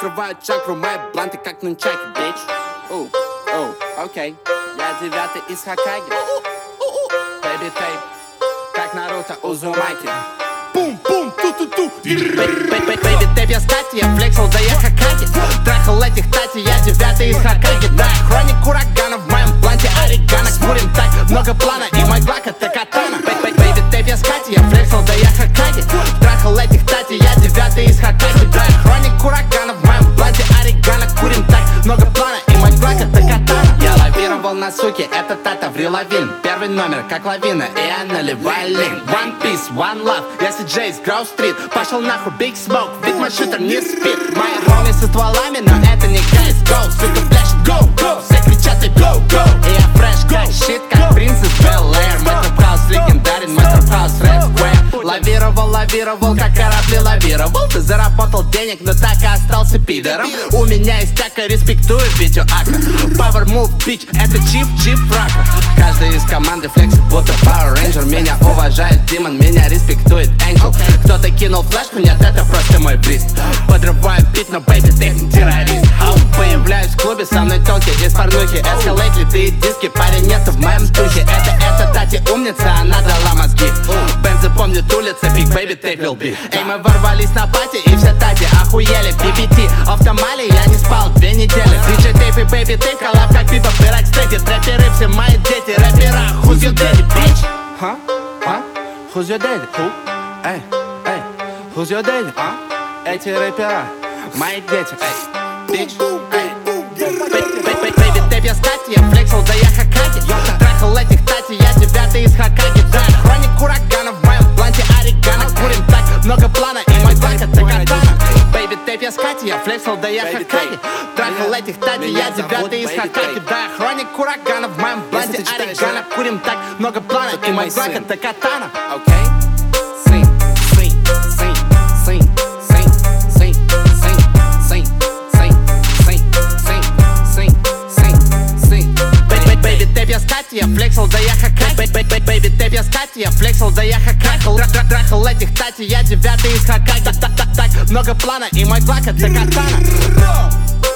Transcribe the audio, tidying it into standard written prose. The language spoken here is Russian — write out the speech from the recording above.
открывают чакру, мои бланты как нунчаки, bitch. Окей, я 9-й из Хокаги. Baby tape, как Наруто Узумаки. Бум-бум, ту-ту-ту. Baby tape, я с Кати, я флексил, да я Хокаги. Трахал этих тати, я 9-й из Хокаги. Да, хроник урагана в моем бланте орегано. Курим так, много плана, и мой глак это катана. Baby tape, я с Кати, я флексил, да я Хокаги. Трахал этих тати, я 9-й из Хокаги. Да, хроник урагана в моем бланте орегано. Курим так, много плана, и мой глак это катана. Я лавировал на суке, это Тата Вриловин. Первый номер, как лавина, и я наливаю лин. One Piece, One Love, я CJ из Гроу Стрит. Пошел нахуй, Big Smoke, ведь мой шутер не спит. Мои хоми со стволами, но это не CSGO. Сука, флеш, go, go, все кричат и go, go. И я фреш, как щит, как принцесс Bel-Air. Мой трэп-хаус легендарен, мой трэп-хаус Red Square. Лавировал, как корабли лавировал. Ты заработал денег, но так и остался пидором. У меня есть тяка, респектую Витю Ака. Power Move, bitch, это чип рака. Каждый из команды флекс, будто Power Ranger. Меня уважает Демон, меня респектует Angel. Кто-то кинул флешку, нет, это просто мой бриз. Подрываю бит, но бэйби, ты террорист. Появляюсь в клубе, со мной толки из порнухи. Эскалейт, литые диски, парень, нет в моем духе. Это Тати умница, она дала мозги. Бензы помнит улица, Big Baby Tape will be. Эй, мы ворвались на пати, и все Тати охуели. BBT, автомали, я не спал 2 недели. DJ Tape и Baby Tape, коллаб как Пипа, пирать стейки. Трэперы все мои дети, рэпера. Who's your daddy, bitch? Who's your daddy? Who? Эй, who's your daddy? Эти рэпера, мои дети, bitch. Baby Tape, я с Кати, я флексил, да я Хокаги. Трахал этих тати, я 9-й из Хокаги. Да, хроник урагана в моем бланте орегано. Курим так, много плана, и мой глак это катана. Baby Tape, я с Кати, я флексил, да я Хокаги. Трахал этих тати, я 9-й из Хокаги. Да, хроник урагана в моем бланте орегано. Курим так, много плана, и мой глак это катана. Окей? Я флексил, да я Хокаги. Baby Tape, я с Кати, я флексил, да я Хокаги. Трахал этих тати, я 9-й из Хокаги. Так, много плана, и мой глак это катана.